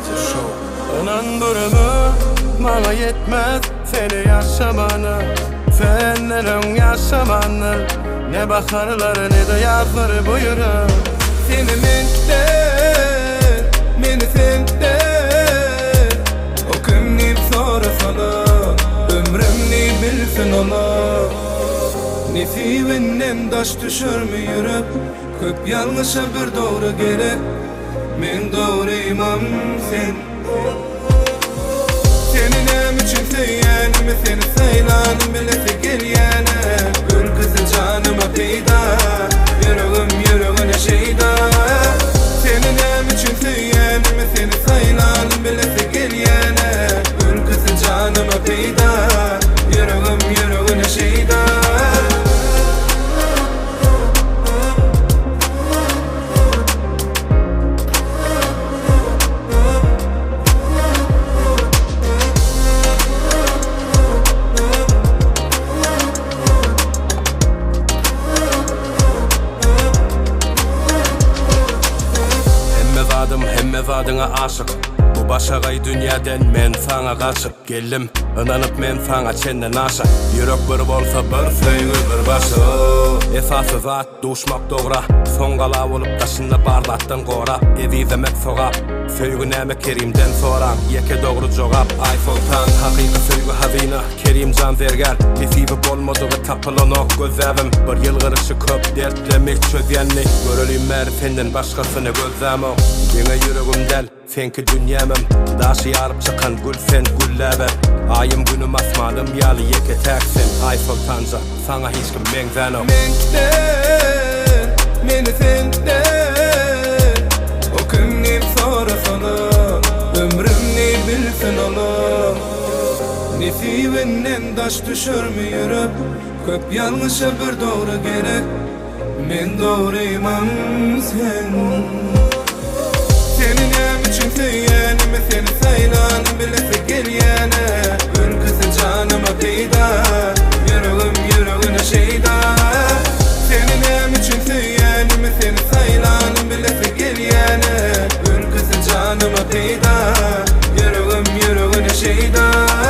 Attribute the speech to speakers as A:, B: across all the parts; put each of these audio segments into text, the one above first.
A: Inan durumu bana yetmez seni yaşamanı, fenlerin yaşamanı. Ne bakarlar ne de yazları buyurun. Seni menden, beni senden. O kimliğim sonra sana, ömrümni bilsin ona. Nesibinden taş düşür mü yürüp, köp yanlışa bir doğru gerek. Men doğru imam sen. Senin hem için söyleyenim, seni saylanım bilesi gelyenim. Gül kızı canıma peyda, yüreğine şeyda. Senin hem için söyleyenim, seni saylanım bilesi gelyenim. Gül kızı canıma peyda, yüreğine şeyda. Hemme vadına aşık. Bu başagay dünyadan men sana kaçıp geldim. Inanıp men sana çenden aşa. Yürek bir bolsa bir söýgü bir başı. Esası zat duşmak doğra. Son gala olup taşında barlattın gora. Evizemek soğap. Söýgü näme Kerimden soran. Yeke doğru jogap. Ay sultan haqiqi söýgü hazina. Kerim can verger. Nesibi bolmadygy tapylanok gözäbim. Bir ýyl gyrışı köp dertlemek çözýänlik. Görelýim mer senden başgasyny gözlämok. Ýene yüregim del. Senki dünyamım. Daşy ýaryp çykan gül sen güllläber. Ayım günüm asmanım ýaly yeke täksin. Ay sultanca sana hiç kim meňzänok. Menden, meni senden. O kimliğim sonra sana, ömrümni bilsin ona. Nesibinden taş düşür mü yürüp, köp yanlışa bir doğru gerek. Men doğru imam sen. Senin hem için söyleyenim, seni saylanım bilesi gelyenim. Gül kızı canıma peyda, yüreğine şeyda. Senin hem için söyleyenim, seni saylanım bilesi gelyenim. Gül kızı canıma peyda, yüreğine şeyda.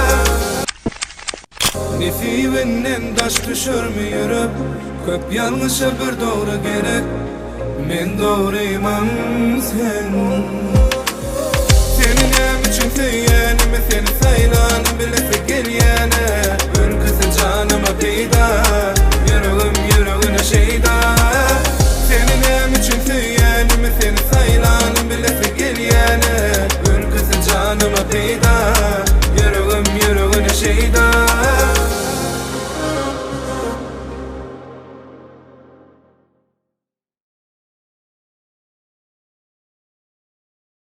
A: Nesibinden taş düşür mü yürüp, köp yanlışa bir doğru gerek. Men doğru imam sen. Senin hem için söyleyenim, seni saylanım bilesi gelyenim. Gül kızı canıma peyda, yüreğine şeyda.